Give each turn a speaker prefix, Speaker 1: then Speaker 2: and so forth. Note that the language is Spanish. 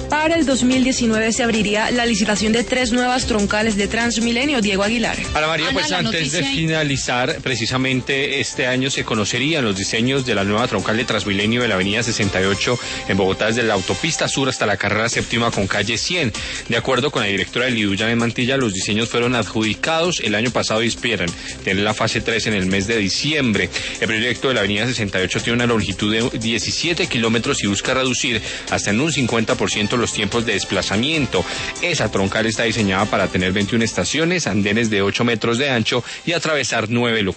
Speaker 1: Para el 2019 se abriría la licitación de 3 nuevas troncales de Transmilenio. Diego Aguilar.
Speaker 2: Ana María, pues antes de finalizar, precisamente este año se conocerían los diseños de la nueva troncal de Transmilenio de la avenida 68 en Bogotá, desde la autopista sur hasta la carrera séptima con calle 100. De acuerdo con la directora del IDU, Janet Mantilla, los diseños fueron adjudicados el año pasado y esperan tener la fase 3 en el mes de diciembre. El proyecto de la avenida 68 tiene una longitud de 17 kilómetros y busca reducir hasta en un 50% los tiempos de desplazamiento. Esa troncal está diseñada para tener 21 estaciones, andenes de 8 metros de ancho y atravesar 9 localidades.